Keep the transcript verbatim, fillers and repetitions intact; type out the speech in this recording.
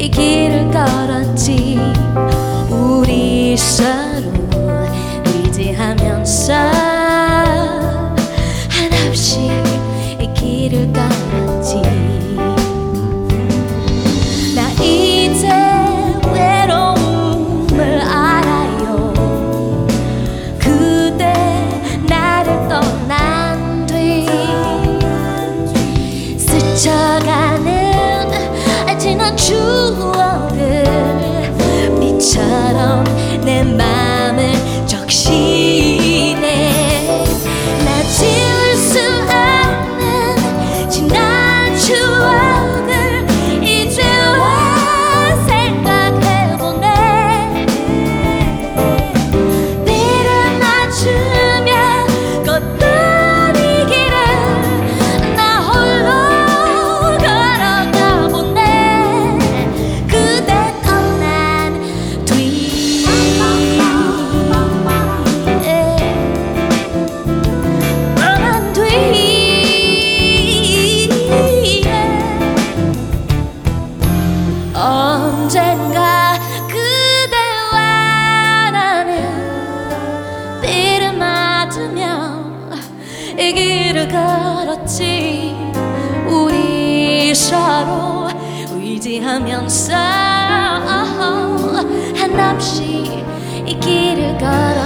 이 길을 걸었지. 우리 서로 의지하면서 한없이 이 길을 걸었지. 나 이제 외로움을 알아요. 그대 나를 떠난 뒤 스쳐가는 지난 추억을 빛처럼 내 맘을 적시네. 나 지울 수 없는 지난 추억을 이제와 생각해보네. 비를 맞추며 걷던 이 길을 나 홀로 걸어가 보네. 그대 떠난 뒤 떠난 뒤 언젠가 그대와 나는 비를 맞으며 이 길을 걸었지. 우리 서로 의지하면서 한없이 이 길을 걸어